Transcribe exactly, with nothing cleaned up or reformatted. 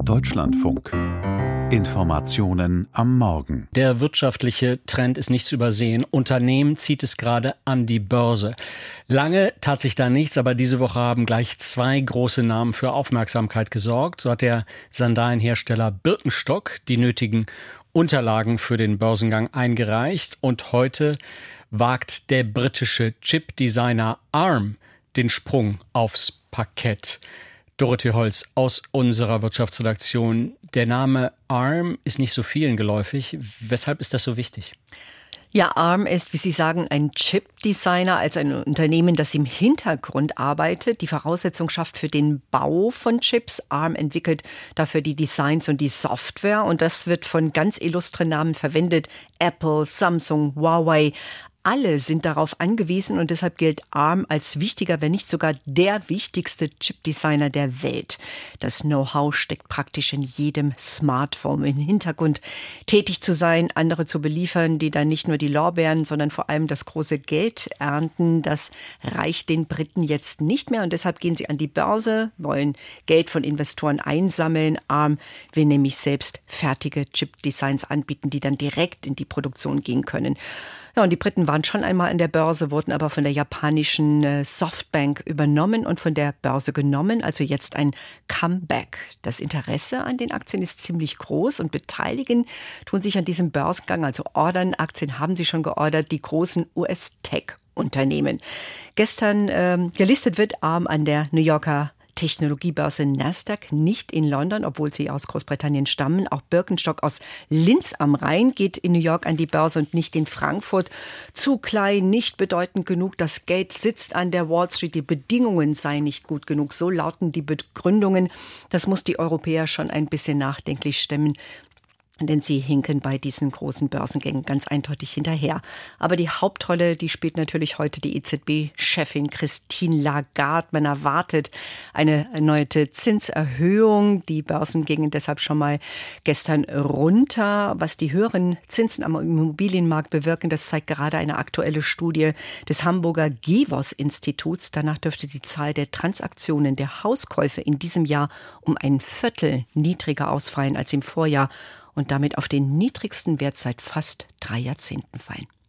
Deutschlandfunk. Informationen am Morgen. Der wirtschaftliche Trend ist nicht zu übersehen. Unternehmen zieht es gerade an die Börse. Lange tat sich da nichts, aber diese Woche haben gleich zwei große Namen für Aufmerksamkeit gesorgt. So hat der Sandalenhersteller Birkenstock die nötigen Unterlagen für den Börsengang eingereicht. Und heute wagt der britische Chip-Designer Arm den Sprung aufs Parkett. Dorothee Holz aus unserer Wirtschaftsredaktion. Der Name Arm ist nicht so vielen geläufig. Weshalb ist das so wichtig? Ja, Arm ist, wie Sie sagen, ein Chip-Designer, also ein Unternehmen, das im Hintergrund arbeitet, die Voraussetzung schafft für den Bau von Chips. Arm entwickelt dafür die Designs und die Software und das wird von ganz illustren Namen verwendet. Apple, Samsung, Huawei. Alle sind darauf angewiesen und deshalb gilt Arm als wichtiger, wenn nicht sogar der wichtigste Chip-Designer der Welt. Das Know-how steckt praktisch in jedem Smartphone. Im Hintergrund tätig zu sein, andere zu beliefern, die dann nicht nur die Lorbeeren, sondern vor allem das große Geld ernten, das reicht den Briten jetzt nicht mehr und deshalb gehen sie an die Börse, wollen Geld von Investoren einsammeln. Arm will nämlich selbst fertige Chip-Designs anbieten, die dann direkt in die Produktion gehen können. Ja, und die Briten waren schon einmal an der Börse, wurden aber von der japanischen Softbank übernommen und von der Börse genommen. Also jetzt ein Comeback. Das Interesse an den Aktien ist ziemlich groß und beteiligen tun sich an diesem Börsengang, also ordern Aktien haben sie schon geordert, die großen U S-Tech-Unternehmen. Gestern ähm, gelistet wird Arm an der New Yorker Technologiebörse Nasdaq, nicht in London, obwohl sie aus Großbritannien stammen. Auch Birkenstock aus Linz am Rhein geht in New York an die Börse und nicht in Frankfurt. Zu klein, nicht bedeutend genug. Das Geld sitzt an der Wall Street. Die Bedingungen seien nicht gut genug. So lauten die Begründungen. Das muss die Europäer schon ein bisschen nachdenklich stimmen. Denn sie hinken bei diesen großen Börsengängen ganz eindeutig hinterher. Aber die Hauptrolle, die spielt natürlich heute die E Z B-Chefin Christine Lagarde. Man erwartet eine erneute Zinserhöhung. Die Börsen gingen deshalb schon mal gestern runter. Was die höheren Zinsen am Immobilienmarkt bewirken, das zeigt gerade eine aktuelle Studie des Hamburger Gevos-Instituts. Danach dürfte die Zahl der Transaktionen, der Hauskäufe in diesem Jahr um ein Viertel niedriger ausfallen als im Vorjahr und damit auf den niedrigsten Wert seit fast drei Jahrzehnten fallen.